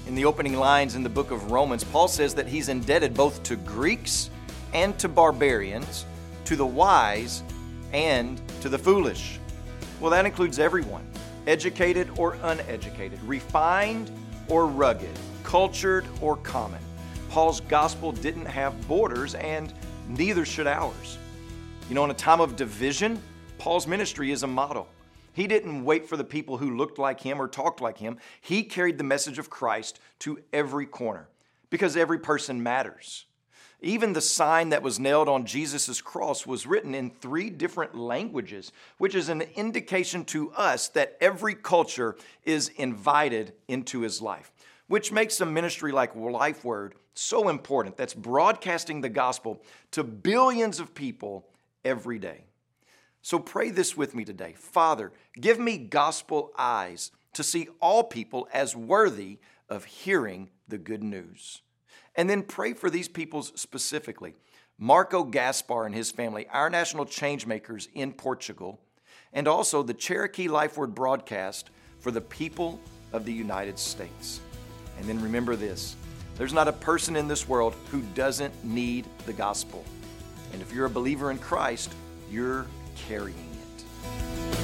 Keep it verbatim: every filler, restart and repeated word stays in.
In the opening lines in the book of Romans, Paul says that he's indebted both to Greeks and to barbarians, to the wise and to the foolish. Well, that includes everyone, educated or uneducated, refined or rugged, cultured or common. Paul's gospel didn't have borders, and neither should ours. You know, in a time of division, Paul's ministry is a model. He didn't wait for the people who looked like him or talked like him. He carried the message of Christ to every corner because every person matters. Even the sign that was nailed on Jesus' cross was written in three different languages, which is an indication to us that every culture is invited into his life, which makes a ministry like Life Word so important. That's broadcasting the gospel to billions of people every day. So pray this with me today. Father, give me gospel eyes to see all people as worthy of hearing the good news. And then pray for these people specifically. Marco Gaspar and his family, our national change makers in Portugal, and also the Cherokee Life Word broadcast for the people of the United States. And then remember this, there's not a person in this world who doesn't need the gospel. And if you're a believer in Christ, you're carrying it.